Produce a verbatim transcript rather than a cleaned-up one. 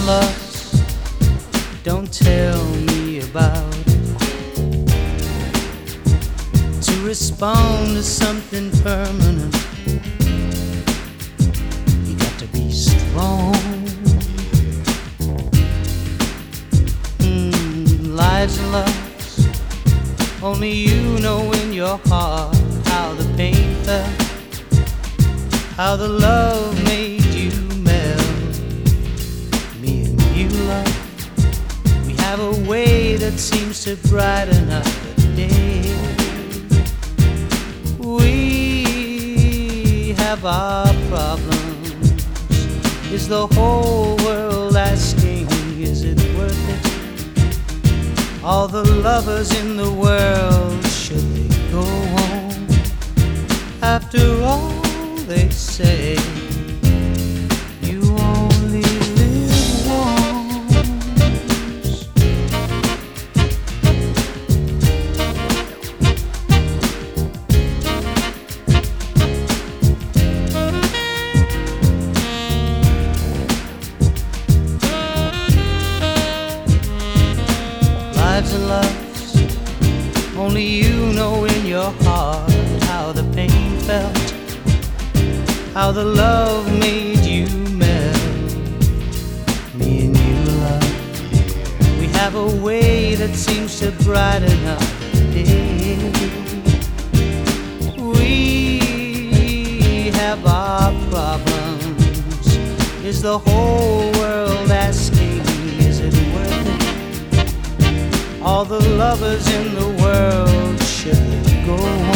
and loss, don't tell me about it. To respond to something permanent, you got to be strong. Mm, lives and loves, only you know in your heart how the pain felt, how the love made you melt. Me and you, love, we have a way that seems to brighten up the day. We have our problems. Is the whole world asking, is it worth it? All the lovers in the world, should they go home? After all they say, you only live once. Lives and loves, only you know in your heart how the pain felt, how the love made you melt. Me and you, love, we have a way that seems to brighten up the day. We have our problems. Is the whole world asking, is it worth it? All the lovers in the world, should they go home?